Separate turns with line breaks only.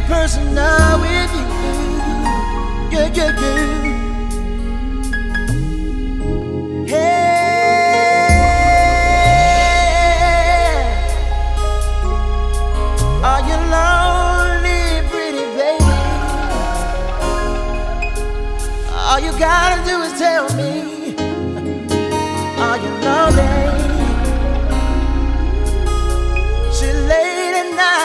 personal with you. Yeah, yeah, yeah. Hey, are you lonely, pretty baby? All you gotta do is tell me.